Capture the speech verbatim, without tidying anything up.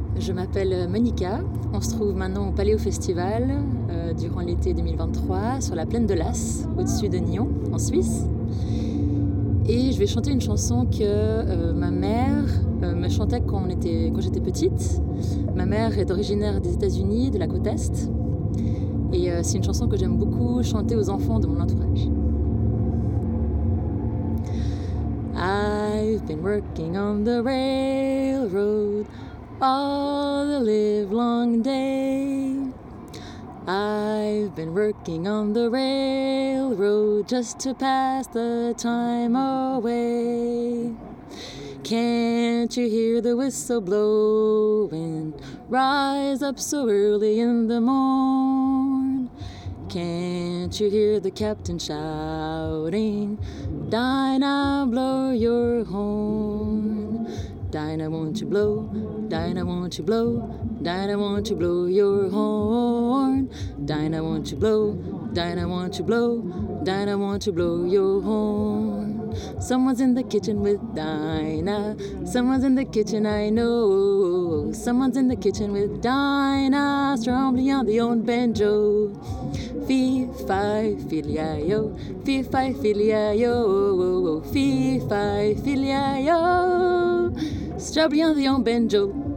Je m'appelle Monica, on se trouve maintenant au Paléo Festival euh, durant l'été deux mille vingt-trois sur la plaine de Las, au-dessus de Nyon, en Suisse. Et je vais chanter une chanson que euh, ma mère euh, me chantait quand, on était, quand j'étais petite. Ma mère est originaire des États-Unis, de la côte Est. Et euh, c'est une chanson que j'aime beaucoup chanter aux enfants de mon entourage. I've been working on the railroad all the livelong day. I've been working on the railroad just to pass the time away. Can't you hear the whistle blowing? Rise up so early in the morn. Can't you hear the captain shouting? Dinah, blow your horn. Dinah, won't you blow? Dinah, won't you blow? Dinah, won't you blow your horn? Dinah, won't you blow? Dinah, won't you blow? Dinah, won't you blow your horn? Someone's in the kitchen with Dinah. Someone's in the kitchen, I know. Someone's in the kitchen with Dinah, strongly on the old banjo. Fee, fi, filia-yo, fee, fi, filia-yo, fee, fi, filia-yo, strongly on the old banjo.